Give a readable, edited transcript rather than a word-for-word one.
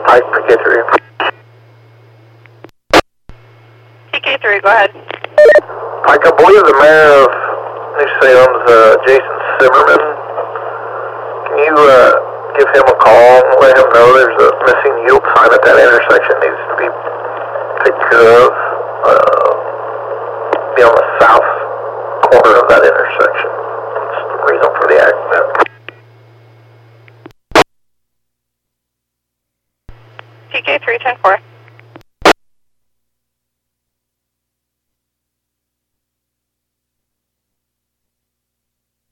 Pike, PK3. PK3, go ahead. Pike, I believe the mayor of New Salem's Jason Zimmerman. Can you give him a call and let him know there's a missing yield sign at that intersection needs to be taken care of? Be on the south corner of that intersection. That's the reason for the accident. PK3, 10-4.